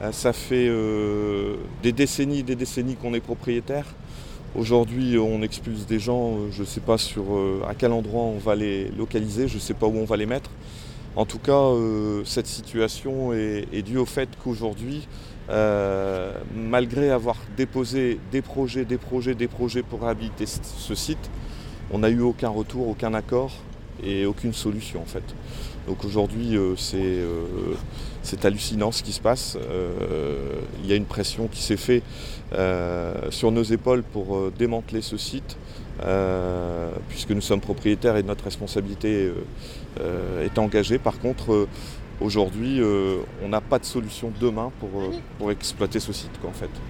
Ça fait des décennies qu'on est propriétaire. Aujourd'hui, on expulse des gens, je ne sais pas à quel endroit on va les localiser, je ne sais pas où on va les mettre. En tout cas, cette situation est due au fait qu'aujourd'hui, malgré avoir déposé des projets pour réhabiliter ce site, on n'a eu aucun retour, aucun accord et aucune solution en fait. Donc aujourd'hui, c'est hallucinant ce qui se passe. Il y a une pression qui s'est faite sur nos épaules pour démanteler ce site, puisque nous sommes propriétaires et notre responsabilité est engagée. Par contre, aujourd'hui, on n'a pas de solution demain pour exploiter ce site, quoi, en fait.